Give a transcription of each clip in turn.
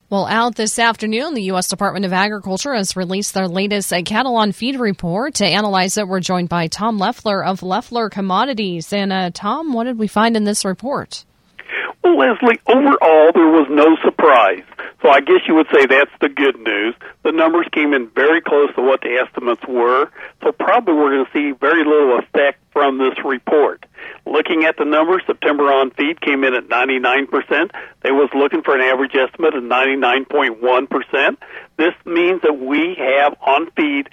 Well, out this afternoon, the U.S. Department of Agriculture has released their latest cattle on feed report. To analyze it, we're joined by Tom Leffler of Leffler Commodities. And Tom, what did we find in this report? Well, Leslie, overall, there was no surprise. So I guess you would say that's the good news. The numbers came in very close to what the estimates were, so probably we're going to see very little effect from this report. Looking at the numbers, September on feed came in at 99%. They was looking for an average estimate of 99.1%. This means that we have on feed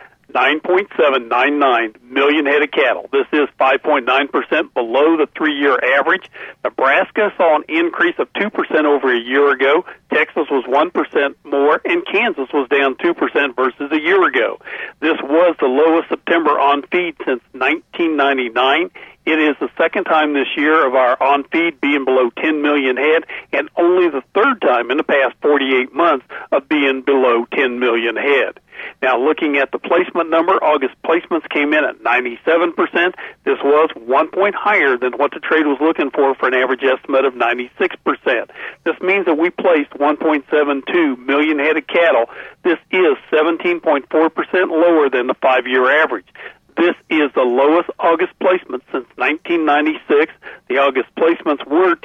9.799 million head of cattle. This is 5.9% below the 3-year average. Nebraska saw an increase of 2% over a year ago. Texas was 1% more, and Kansas was down 2% versus a year ago. This was the lowest September on feed since 1999. It is the second time this year of our on-feed being below 10 million head, and only the third time in the past 48 months of being below 10 million head. Now, looking at the placement number, August placements came in at 97%. This was 1 point higher than what the trade was looking for an average estimate of 96%. This means that we placed 1.72 million head of cattle. This is 17.4% lower than the 5-year average. This is the lowest August placement since 1996. The August placements were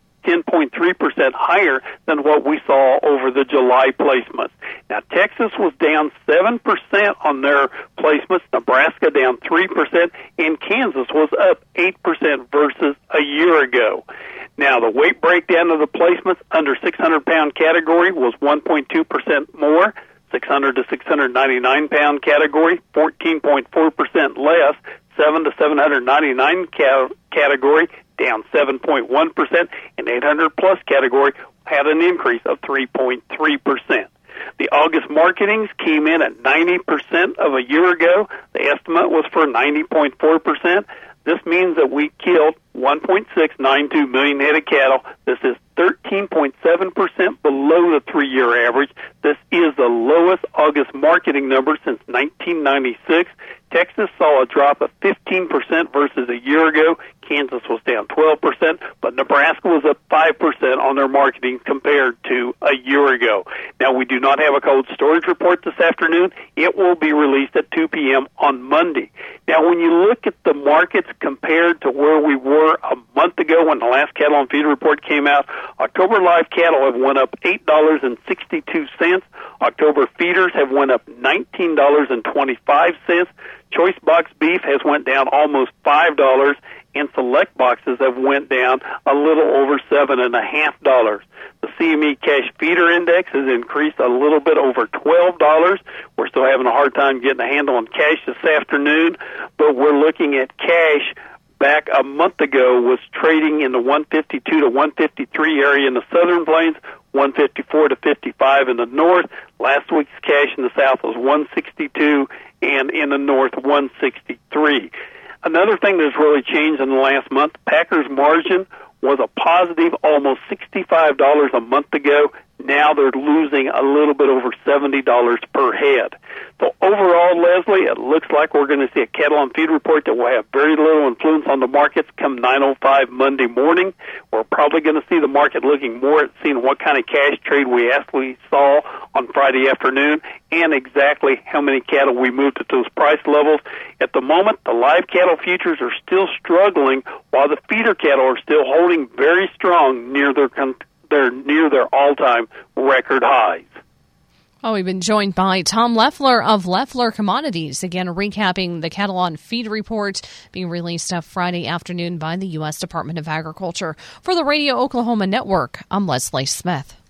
10.3% higher than what we saw over the July placements. Now, Texas was down 7% on their placements, Nebraska down 3%, and Kansas was up 8% versus a year ago. Now, the weight breakdown of the placements under 600-pound category was 1.2% more. 600 to 699-pound category, 14.4% less. 7 to 799 category, down 7.1%, and 800-plus category had an increase of 3.3%. The August marketings came in at 90% of a year ago. The estimate was for 90.4%. This means that we killed 1.692 million head of cattle. This is 13.7% below the 3-year average. This is the lowest August marketing number since 1996. Texas saw a drop of 15% versus a year ago. Kansas was down 12%, but Nebraska was up 5% on their marketing compared to a year ago. Now, we do not have a cold storage report this afternoon. It will be released at 2 p.m. on Monday. Now, when you look at the markets compared to where we were a month ago when the last cattle on feed report came out, October live cattle have went up $8.62. October feeders have went up $19.25. Choice box beef has went down almost $5, and select boxes have went down a little over $7.50. The CME cash feeder index has increased a little bit over $12. We're still having a hard time getting a handle on cash this afternoon, but we're looking at cash back a month ago was trading in the 152 to 153 area in the southern plains, 154 to 55 in the north. Last week's cash in the south was 162, and in the north, 163. Another thing that's really changed in the last month, Packers' margin was a positive almost $65 a month ago. Now they're losing a little bit over $70 per head. So overall, Leslie, it looks like we're going to see a cattle on feed report that will have very little influence on the markets come 9:05 Monday morning. We're probably going to see the market looking more at seeing what kind of cash trade we actually saw on Friday afternoon and exactly how many cattle we moved at those price levels. At the moment, the live cattle futures are still struggling while the feeder cattle are still holding very strong near their all-time record highs. Oh, we've been joined by Tom Leffler of Leffler Commodities. Again, recapping the cattle on feed report being released Friday afternoon by the U.S. Department of Agriculture. For the Radio Oklahoma Network, I'm Leslie Smith.